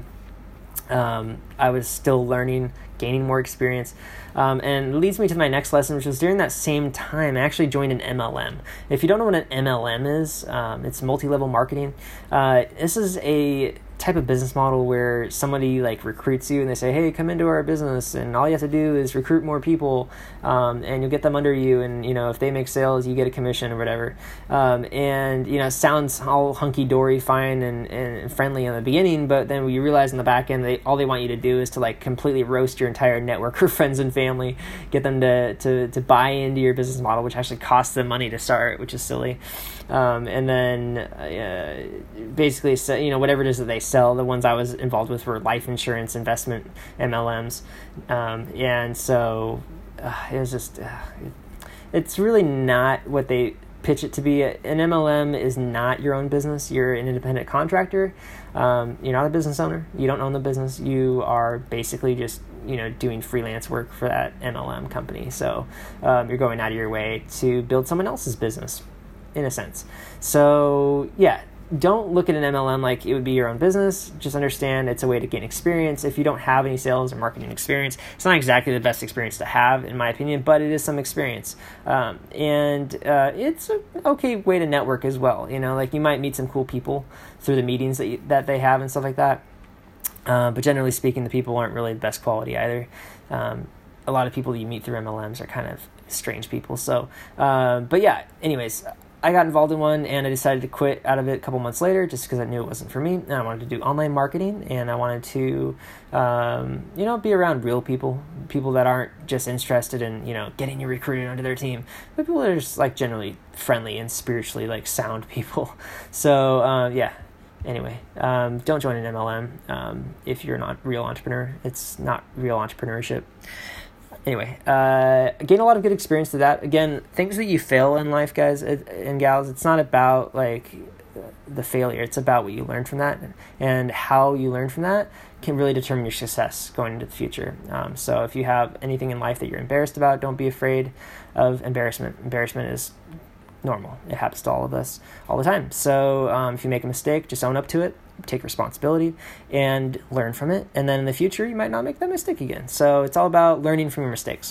I was still learning, gaining more experience. And it leads me to my next lesson, which was during that same time, I actually joined an MLM. If you don't know what an MLM is, it's multi-level marketing. This is a type of business model where somebody like recruits you and they say, hey, come into our business, and all you have to do is recruit more people, and you'll get them under you, and if they make sales, you get a commission or whatever. And it sounds all hunky-dory, fine and friendly in the beginning, but then you realize in the back end all they want you to do is to like completely roast your your entire network of friends and family, get them to buy into your business model, which actually costs them money to start, which is silly. And then basically, so, whatever it is that they sell. The ones I was involved with were life insurance, investment MLMs. And so it was just, it's really not what they pitch it to be. An MLM is not your own business. You're an independent contractor. You're not a business owner. You don't own the business. You are basically just, doing freelance work for that MLM company. So you're going out of your way to build someone else's business, in a sense. So yeah, don't look at an MLM like it would be your own business. Just understand it's a way to gain experience. If you don't have any sales or marketing experience, it's not exactly the best experience to have, in my opinion, but it is some experience. And it's an okay way to network as well. Like you might meet some cool people through the meetings that they have and stuff like that. But generally speaking, the people aren't really the best quality either. A lot of people you meet through MLMs are kind of strange people. So, but yeah, anyways, I got involved in one and I decided to quit out of it a couple months later just because I knew it wasn't for me. And I wanted to do online marketing and I wanted to, be around real people that aren't just interested in, getting you recruited onto their team, but people that are just like generally friendly and spiritually like sound people. So, yeah. Anyway, don't join an MLM if you're not a real entrepreneur. It's not real entrepreneurship. Anyway, gain a lot of good experience to that. Again, things that you fail in life, guys and gals, it's not about like the failure. It's about what you learn from that, and how you learn from that can really determine your success going into the future. So if you have anything in life that you're embarrassed about, don't be afraid of embarrassment. Embarrassment is normal. It happens to all of us all the time. So if you make a mistake, just own up to it. Take responsibility and learn from it. And then in the future, you might not make that mistake again. So it's all about learning from your mistakes.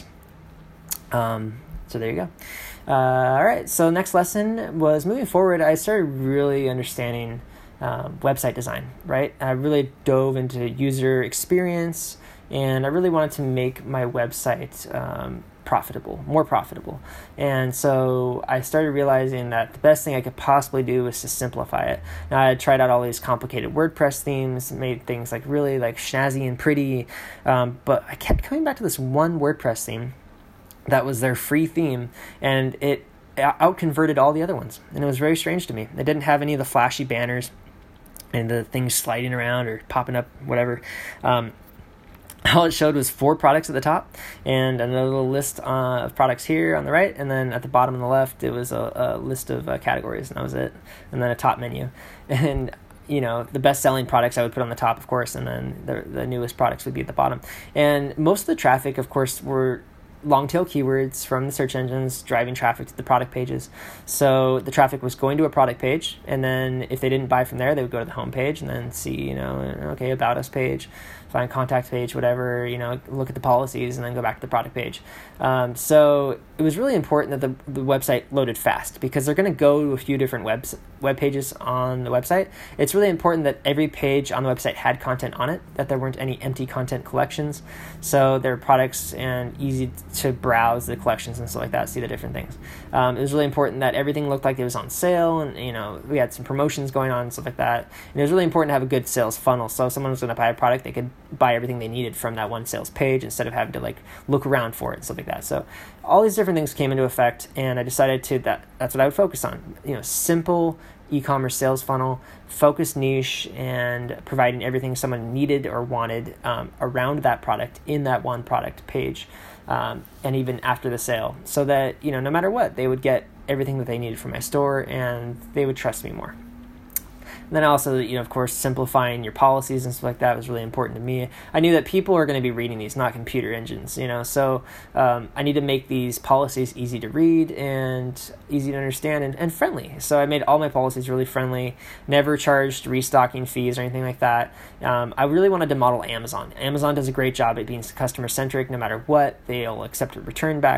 So there you go. All right. So next lesson was moving forward. I started really understanding website design, right? I really dove into user experience and I really wanted to make my website more profitable. And so I started realizing that the best thing I could possibly do was to simplify it. Now I had tried out all these complicated WordPress themes, made things like really like snazzy and pretty, but I kept coming back to this one WordPress theme that was their free theme, and it out-converted all the other ones. And it was very strange to me. It didn't have any of the flashy banners and the things sliding around or popping up, whatever. All it showed was 4 products at the top and another little list of products here on the right. And then at the bottom on the left, it was a list of categories, and that was it. And then a top menu. And, the best-selling products I would put on the top, of course, and then the newest products would be at the bottom. And most of the traffic, of course, were long-tail keywords from the search engines driving traffic to the product pages. So the traffic was going to a product page, and then if they didn't buy from there, they would go to the home page and then see, about us page, find contact page, whatever, look at the policies and then go back to the product page. So it was really important that the website loaded fast because they're going to go to a few different web pages on the website. It's really important that every page on the website had content on it, that there weren't any empty content collections. So there are products and easy to browse the collections and stuff like that, see the different things. It was really important that everything looked like it was on sale, and we had some promotions going on and stuff like that. And it was really important to have a good sales funnel. So if someone was going to buy a product, they could buy everything they needed from that one sales page instead of having to look around for it and stuff like that. So all these different things came into effect, and I decided that's what I would focus on. Simple e-commerce sales funnel, focused niche, and providing everything someone needed or wanted around that product in that one product page, and even after the sale, so that no matter what, they would get everything that they needed from my store and they would trust me more. And then also, of course, simplifying your policies and stuff like that was really important to me. I knew that people are going to be reading these, not computer engines, so I need to make these policies easy to read and easy to understand and friendly. So I made all my policies really friendly, never charged restocking fees or anything like that. I really wanted to model Amazon. Amazon does a great job at being customer-centric no matter what. They'll accept a return back.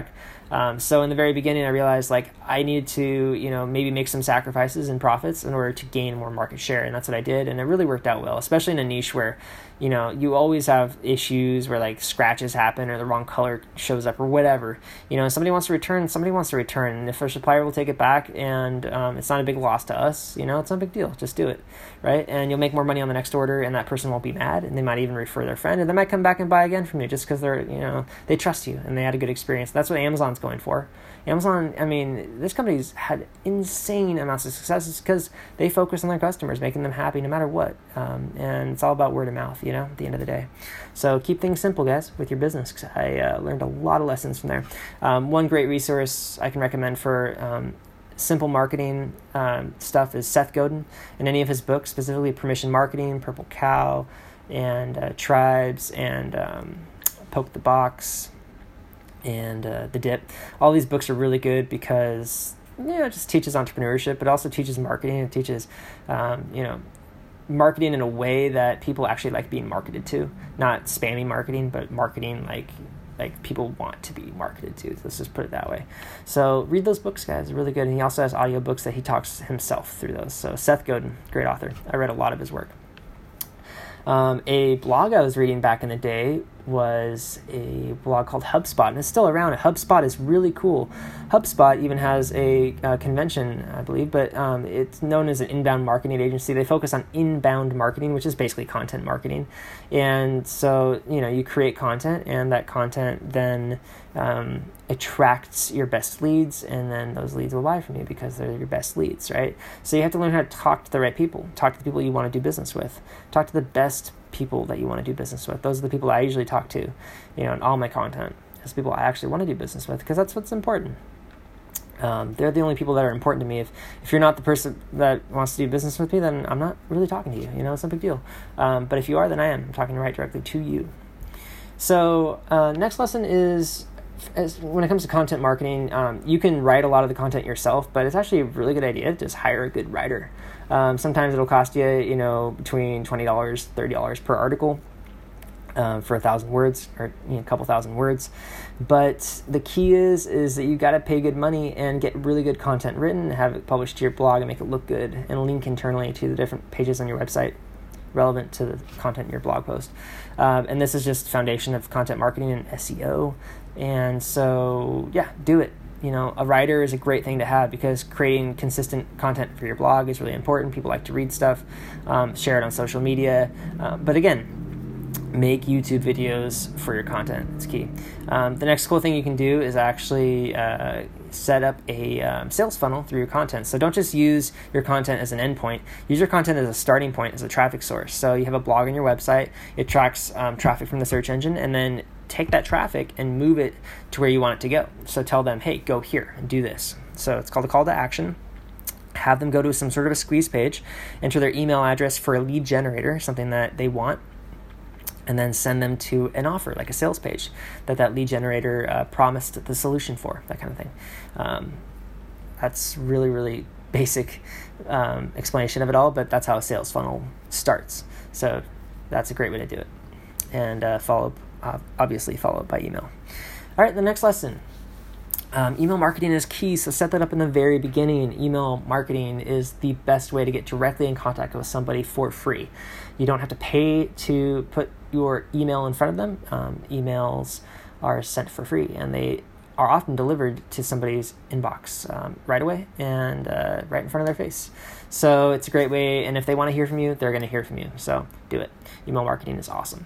So in the very beginning, I realized like I needed to, maybe make some sacrifices in profits in order to gain more market share. And that's what I did. And it really worked out well, especially in a niche where, you always have issues where like scratches happen or the wrong color shows up or whatever. Somebody wants to return. And if our supplier will take it back and it's not a big loss to us, it's not a big deal. Just do it, right? And you'll make more money on the next order, and that person won't be mad, and they might even refer their friend, and they might come back and buy again from you just because they trust you and they had a good experience. That's what Amazon's going for. Amazon, this company's had insane amounts of success because they focus on their customers, making them happy no matter what. And it's all about word of mouth, at the end of the day. So keep things simple, guys, with your business. I learned a lot of lessons from there. One great resource I can recommend for simple marketing stuff is Seth Godin, and any of his books, specifically Permission Marketing, Purple Cow, and Tribes, and Poke the Box, and The Dip. All these books are really good because it just teaches entrepreneurship, but also teaches marketing. It teaches marketing in a way that people actually like being marketed to, not spammy marketing, but marketing like people want to be marketed to. Let's just put it that way. So read those books, guys. They're really good. And he also has audiobooks that he talks himself through those. So Seth Godin, great author. I read a lot of his work. A blog I was reading back in the day was a blog called HubSpot, and it's still around. HubSpot is really cool. HubSpot even has a convention, I believe, but it's known as an inbound marketing agency. They focus on inbound marketing, which is basically content marketing. And so, you create content, and that content then attracts your best leads, and then those leads will buy from you because they're your best leads, right? So you have to learn how to talk to the right people, talk to the people you want to do business with, talk to the best people that you want to do business with. Those are the people I usually talk to, in all my content. Those people I actually want to do business with, because that's what's important. They're the only people that are important to me. If you're not the person that wants to do business with me, then I'm not really talking to you. It's no big deal. But if you are, then I am. I'm talking right directly to you. So next lesson is, when it comes to content marketing, you can write a lot of the content yourself, but it's actually a really good idea to just hire a good writer. Sometimes it'll cost you, between $20, $30 per article for 1,000 words or a couple thousand words. But the key is that you got to pay good money and get really good content written, have it published to your blog and make it look good, and link internally to the different pages on your website relevant to the content in your blog post. And this is just foundation of content marketing and SEO. And so, do it. A writer is a great thing to have because creating consistent content for your blog is really important. People like to read stuff, share it on social media. But again, make YouTube videos for your content. It's key. The next cool thing you can do is actually set up a sales funnel through your content. So don't just use your content as an endpoint. Use your content as a starting point, as a traffic source. So you have a blog on your website. It tracks traffic from the search engine, and then take that traffic and move it to where you want it to go. So tell them, hey, go here and do this. So it's called a call to action. Have them go to some sort of a squeeze page, enter their email address for a lead generator, something that they want, and then send them to an offer, like a sales page that lead generator promised the solution for, that kind of thing. That's really, really basic explanation of it all, but that's how a sales funnel starts. So that's a great way to do it. And obviously follow up by email. All right, the next lesson. Email marketing is key, so set that up in the very beginning. Email marketing is the best way to get directly in contact with somebody for free. You don't have to pay to put your email in front of them. Emails are sent for free, and they are often delivered to somebody's inbox right away and right in front of their face. So it's a great way, and if they want to hear from you, they're going to hear from you. So do it. Email marketing is awesome.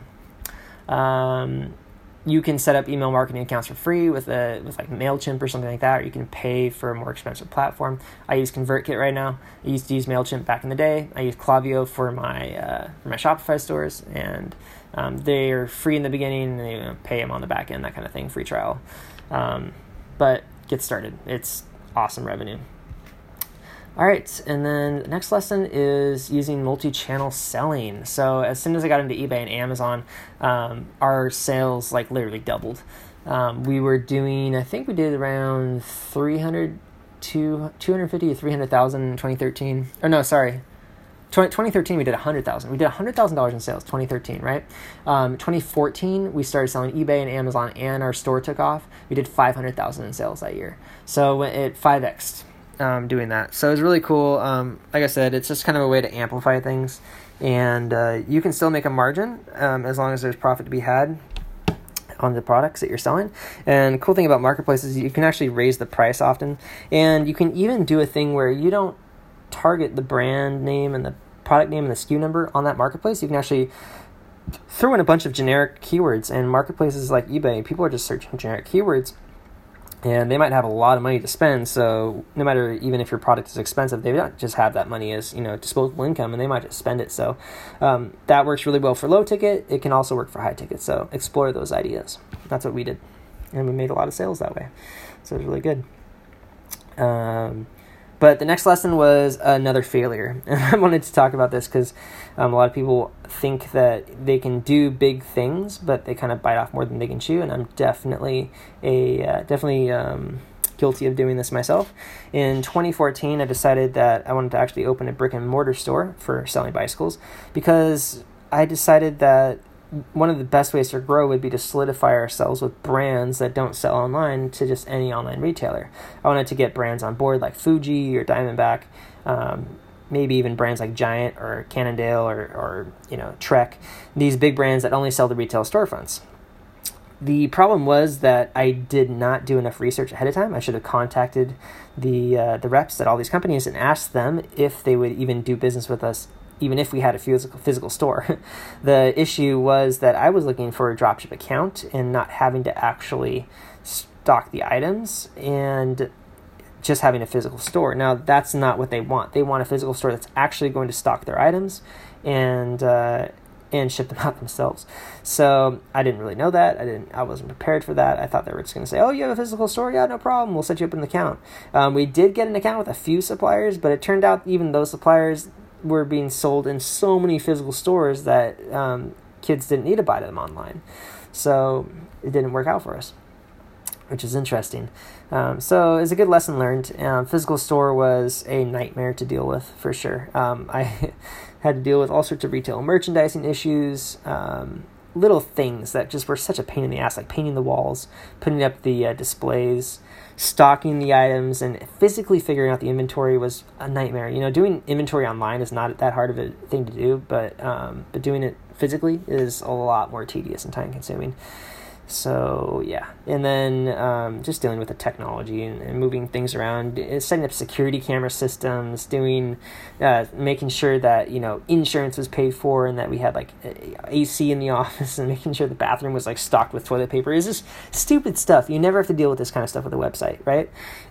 You can set up email marketing accounts for free with like MailChimp or something like that, or you can pay for a more expensive platform. I use ConvertKit right now. I used to use MailChimp back in the day. I use Klaviyo for my Shopify stores, and they're free in the beginning, and you pay them on the back end, that kind of thing, free trial. But get started. It's awesome revenue. All right, and then the next lesson is using multi-channel selling. So as soon as I got into eBay and Amazon, our sales literally doubled. We were doing, I think we did around 250 to 300,000 in 2013. Or no, sorry. 2013 we did 100,000. We did $100,000 in sales. 2013, right? 2014 we started selling eBay and Amazon, and our store took off. We did 500,000 in sales that year. So it 5x'd doing that. So it was really cool. Like I said, it's just kind of a way to amplify things, and you can still make a margin as long as there's profit to be had on the products that you're selling. And the cool thing about marketplaces, you can actually raise the price often, and you can even do a thing where you don't target the brand name and the product name and the SKU number on that marketplace. You can actually throw in a bunch of generic keywords, and marketplaces like eBay, people are just searching generic keywords, and they might have a lot of money to spend. So no matter, even if your product is expensive, they don't just have that money as, disposable income, and they might just spend it. So that works really well for low ticket. It can also work for high ticket. So explore those ideas. That's what we did, and we made a lot of sales that way. So it was really good. But the next lesson was another failure. And I wanted to talk about this because a lot of people think that they can do big things, but they kind of bite off more than they can chew. And I'm definitely guilty of doing this myself. In 2014, I decided that I wanted to actually open a brick and mortar store for selling bicycles, because I decided that one of the best ways to grow would be to solidify ourselves with brands that don't sell online to just any online retailer. I wanted to get brands on board like Fuji or Diamondback, maybe even brands like Giant or Cannondale or Trek, these big brands that only sell to retail storefronts. The problem was that I did not do enough research ahead of time. I should have contacted the reps at all these companies and asked them if they would even do business with us, even if we had a physical store. The issue was that I was looking for a dropship account and not having to actually stock the items, and just having a physical store. Now, that's not what they want. They want a physical store that's actually going to stock their items and ship them out themselves. So I didn't really know that. I wasn't prepared for that. I thought they were just going to say, "Oh, you have a physical store? Yeah, no problem. We'll set you up an account." We did get an account with a few suppliers, but it turned out even those suppliers were being sold in so many physical stores that kids didn't need to buy them online. So it didn't work out for us, which is interesting. So it's a good lesson learned. Physical store was a nightmare to deal with, for sure. I had to deal with all sorts of retail merchandising issues, little things that just were such a pain in the ass, like painting the walls, putting up the displays, stocking the items, and physically figuring out the inventory was a nightmare. Doing inventory online is not that hard of a thing to do, but doing it physically is a lot more tedious and time consuming. So yeah, and then just dealing with the technology and moving things around, setting up security camera systems, making sure that insurance was paid for, and that we had like AC in the office, and making sure the bathroom was like stocked with toilet paper. It's just stupid stuff. You never have to deal with this kind of stuff with a website, right?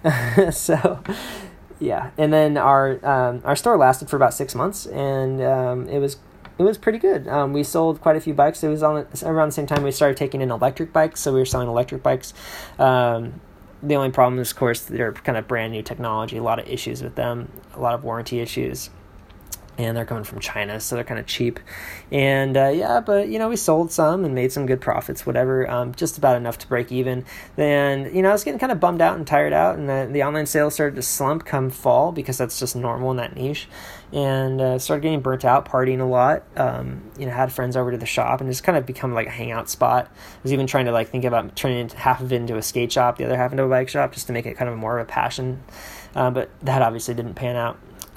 So yeah, and then our store lasted for about 6 months, and it was pretty good. We sold quite a few bikes. It was around the same time we started taking in electric bikes, so we were selling electric bikes. The only problem is, of course, they're kind of brand new technology, a lot of issues with them, a lot of warranty issues, and they're coming from China, so they're kind of cheap. And but we sold some and made some good profits, whatever, just about enough to break even. Then I was getting kind of bummed out and tired out, and the online sales started to slump come fall, because that's just normal in that niche. And started getting burnt out, partying a lot. Had friends over to the shop, and just kind of become like a hangout spot. I was even trying to think about turning half of it into a skate shop, the other half into a bike shop, just to make it kind of more of a passion. But that obviously didn't pan out.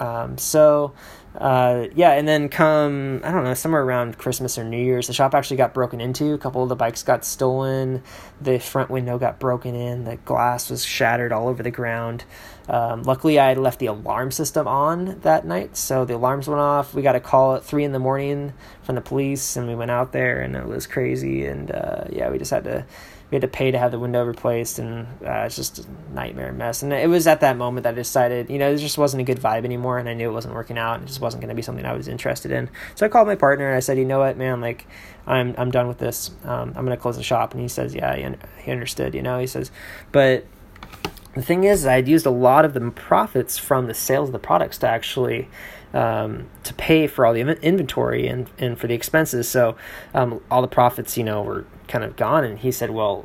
And then come, I don't know, somewhere around Christmas or New Year's, the shop actually got broken into. A couple of the bikes got stolen. The front window got broken in. The glass was shattered all over the ground. Luckily, I had left the alarm system on that night, so the alarms went off. We got a call at 3 a.m. from the police, and we went out there, and it was crazy. And we just had to pay to have the window replaced, and it's just a nightmare mess. And it was at that moment that I decided, there just wasn't a good vibe anymore, and I knew it wasn't working out, and it just wasn't going to be something I was interested in. So I called my partner, and I said, "You know what, man, I'm done with this. I'm going to close the shop." And he says, yeah, he understood, he says, but the thing is, I'd used a lot of the profits from the sales of the products to actually to pay for all the inventory and for the expenses. So all the profits, were kind of gone. And he said, "Well,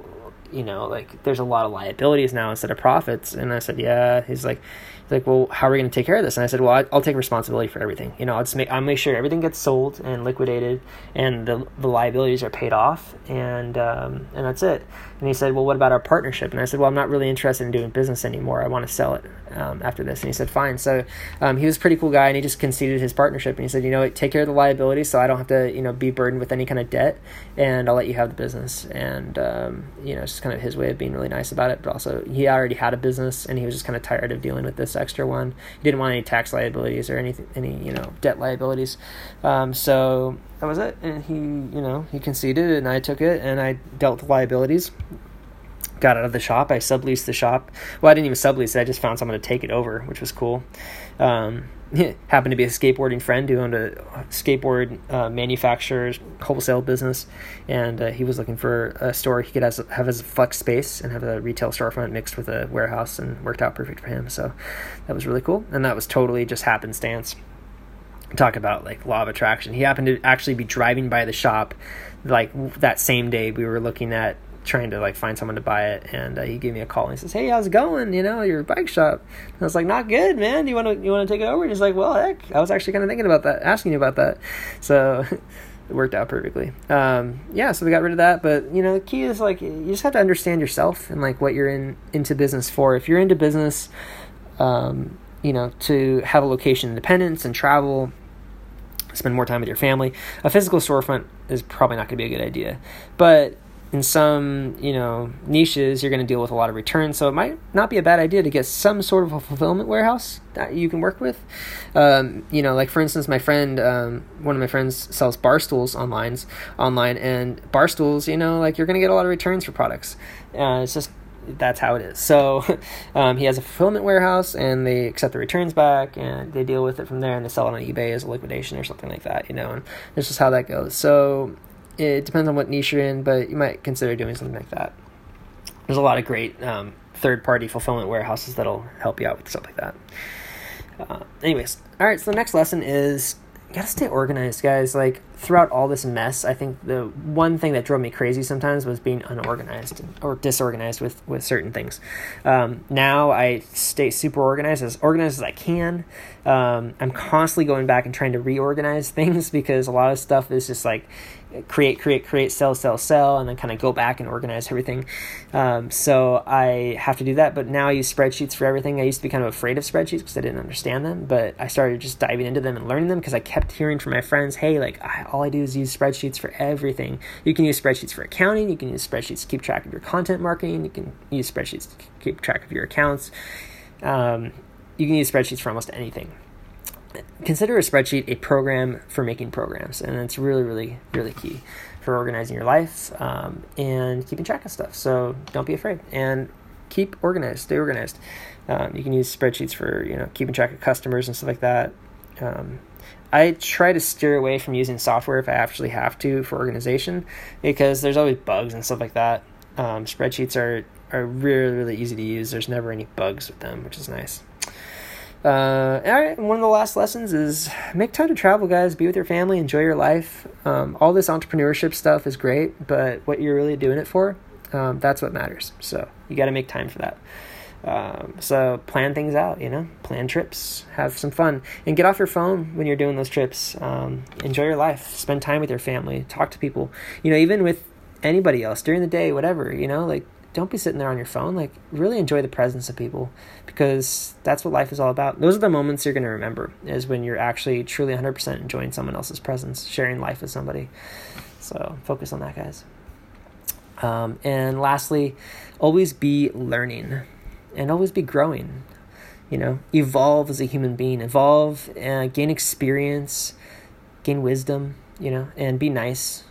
like there's a lot of liabilities now instead of profits. And I said, yeah. He's like, well, how are we going to take care of this? And I said, well, I'll take responsibility for everything. I'll make sure everything gets sold and liquidated, and the liabilities are paid off, and that's it. And he said, well, what about our partnership? And I said, well, I'm not really interested in doing business anymore. I want to sell it after this. And he said, fine. So he was a pretty cool guy, and he just conceded his partnership. And he said, take care of the liabilities so I don't have to, be burdened with any kind of debt, and I'll let you have the business. And, it's just kind of his way of being really nice about it. But also, he already had a business, and he was just kind of tired of dealing with this extra one. He didn't want any tax liabilities or any debt liabilities. So that was it. And he conceded, and I took it, and I dealt with liabilities. Got out of the shop. I subleased the shop. Well, I didn't even sublease it. I just found someone to take it over, which was cool. Happened to be a skateboarding friend who owned a skateboard manufacturer's wholesale business, and he was looking for a store he could have as a flex space and have a retail storefront mixed with a warehouse, and worked out perfect for him. So that was really cool, and that was totally just happenstance. Talk about like law of attraction. He happened to actually be driving by the shop like that same day. We were looking at trying to like find someone to buy it, and he gave me a call and he says, hey, how's it going, your bike shop? And I was like, not good, man. You want to take it over? And he's like, well, heck, I was actually kind of thinking about that, asking you about that. So it worked out perfectly. So we got rid of that. But the key is like you just have to understand yourself and like what you're into business for. If you're into business to have a location independence and travel, spend more time with your family, a physical storefront is probably not going to be a good idea. But in some, niches, you're going to deal with a lot of returns. So it might not be a bad idea to get some sort of a fulfillment warehouse that you can work with. Like for instance, my friend, one of my friends sells bar stools online, and bar stools, like you're going to get a lot of returns for products. It's just, that's how it is. So he has a fulfillment warehouse, and they accept the returns back, and they deal with it from there, and they sell it on eBay as a liquidation or something like that, and that's just how that goes. So it depends on what niche you're in, but you might consider doing something like that. There's a lot of great third-party fulfillment warehouses that'll help you out with stuff like that. Anyways, all right, so the next lesson is you gotta stay organized, guys. Like, throughout all this mess, I think the one thing that drove me crazy sometimes was being unorganized or disorganized with certain things. Now I stay super organized as I can. I'm constantly going back and trying to reorganize things because a lot of stuff is just like create, sell, and then kind of go back and organize everything. So I have to do that, but now I use spreadsheets for everything. I used to be kind of afraid of spreadsheets because I didn't understand them, but I started just diving into them and learning them because I kept hearing from my friends, hey, like all I do is use spreadsheets for everything. You can use spreadsheets for accounting. You can use spreadsheets to keep track of your content marketing. You can use spreadsheets to keep track of your accounts. You can use spreadsheets for almost anything. Consider a spreadsheet a program for making programs, and it's really, really, really key for organizing your life and keeping track of stuff. So don't be afraid and keep organized. Stay organized. You can use spreadsheets for keeping track of customers and stuff like that. I try to steer away from using software if I actually have to for organization because there's always bugs and stuff like that. Spreadsheets are really, really easy to use. There's never any bugs with them, which is nice. All right, one of the last lessons is make time to travel, guys. Be with your family, enjoy your life. All this entrepreneurship stuff is great, but what you're really doing it for, that's what matters. So you got to make time for that. So plan things out, plan trips, have some fun, and get off your phone when you're doing those trips. Enjoy your life, spend time with your family, talk to people, even with anybody else during the day, whatever, like don't be sitting there on your phone. Like really enjoy the presence of people because that's what life is all about. Those are the moments you're going to remember is when you're actually truly 100% enjoying someone else's presence, sharing life with somebody. So focus on that, guys. And lastly, always be learning and always be growing, evolve as a human being, gain experience, gain wisdom, and be nice,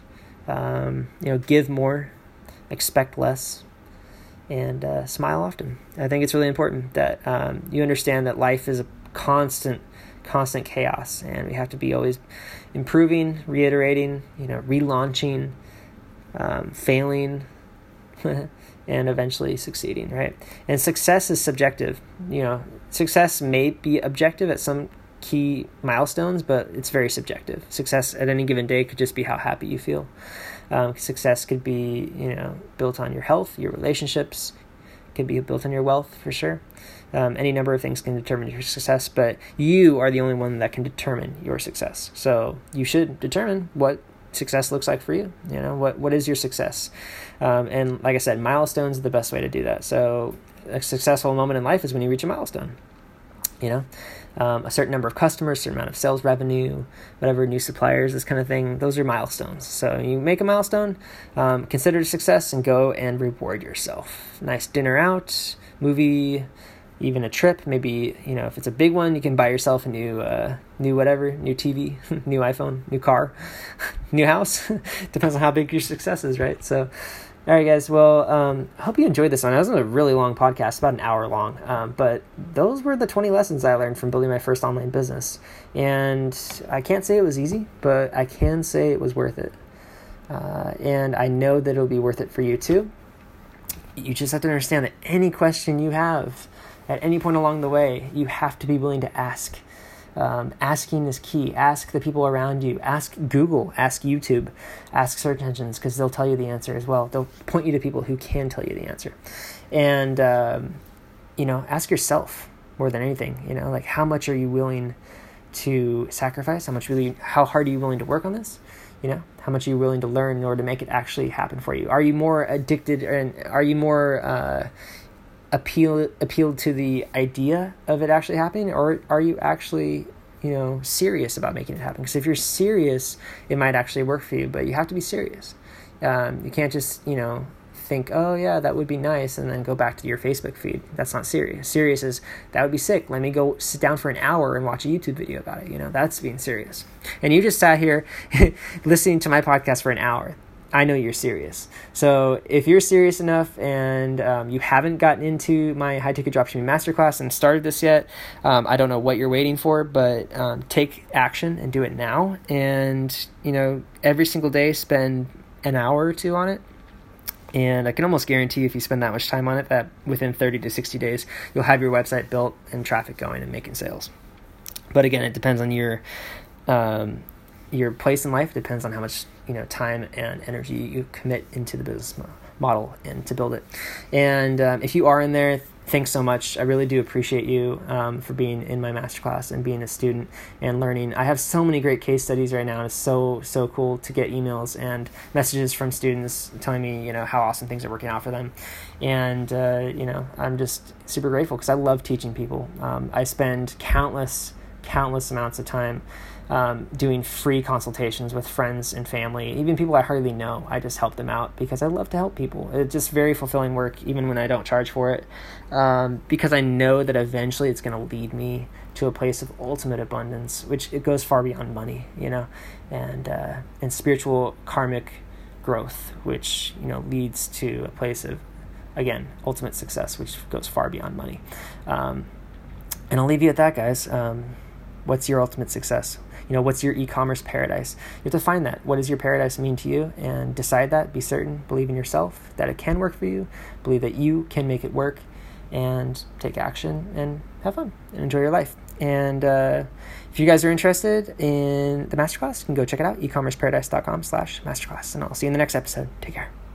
give more, expect less, and smile often. I think it's really important that you understand that life is a constant chaos, and we have to be always improving, reiterating, relaunching, failing, and eventually succeeding, right? And success is subjective. Success may be objective at some key milestones, but it's very subjective. Success at any given day could just be how happy you feel. Success could be, built on your health, your relationships, could be built on your wealth for sure. Any number of things can determine your success, but you are the only one that can determine your success. So you should determine what success looks like for you. What is your success? And like I said, milestones are the best way to do that. So a successful moment in life is when you reach a milestone. A certain number of customers, certain amount of sales revenue, whatever, new suppliers, this kind of thing, those are milestones. So you make a milestone, consider it a success, and go and reward yourself. Nice dinner out, movie, even a trip. Maybe, if it's a big one, you can buy yourself a new TV, new iPhone, new car, new house. Depends on how big your success is, right? So, all right, guys. Well, I hope you enjoyed this one. It was a really long podcast, about an hour long. But those were the 20 lessons I learned from building my first online business. And I can't say it was easy, but I can say it was worth it. And I know that it'll be worth it for you too. You just have to understand that any question you have at any point along the way, you have to be willing to ask. Asking is key. Ask the people around you. Ask Google. Ask YouTube. Ask search engines, because they'll tell you the answer as well. They'll point you to people who can tell you the answer. And, ask yourself more than anything. Like, how much are you willing to sacrifice? How hard are you willing to work on this? How much are you willing to learn in order to make it actually happen for you? Are you more addicted, and are you more appealed to the idea of it actually happening, or are you actually serious about making it happen? Because if you're serious, it might actually work for you, but you have to be serious. You can't just think, oh yeah, that would be nice, and then go back to your Facebook feed. That's not serious. Serious is, that would be sick, let me go sit down for an hour and watch a YouTube video about it. That's being serious. And you just sat here listening to my podcast for an hour. I know you're serious. So if you're serious enough, and you haven't gotten into my high ticket dropshipping masterclass and started this yet, I don't know what you're waiting for, but take action and do it now. And every single day spend an hour or two on it. And I can almost guarantee if you spend that much time on it, that within 30 to 60 days, you'll have your website built and traffic going and making sales. But again, it depends on your place in life. It depends on how much time and energy you commit into the business model and to build it. And if you are in there, thanks so much. I really do appreciate you for being in my masterclass and being a student and learning. I have so many great case studies right now, and it's so cool to get emails and messages from students telling me how awesome things are working out for them. And I'm just super grateful, because I love teaching people. I spend countless amounts of time doing free consultations with friends and family, even people I hardly know. I just help them out because I love to help people. It's just very fulfilling work, even when I don't charge for it, because I know that eventually it's going to lead me to a place of ultimate abundance, which it goes far beyond money, and spiritual karmic growth, which leads to a place of, again, ultimate success, which goes far beyond money. And I'll leave you at that, guys. What's your ultimate success? What's your e-commerce paradise? You have to find that. What does your paradise mean to you? And decide that. Be certain. Believe in yourself that it can work for you. Believe that you can make it work, and take action and have fun and enjoy your life. And if you guys are interested in the masterclass, you can go check it out, ecommerceparadise.com/masterclass. And I'll see you in the next episode. Take care.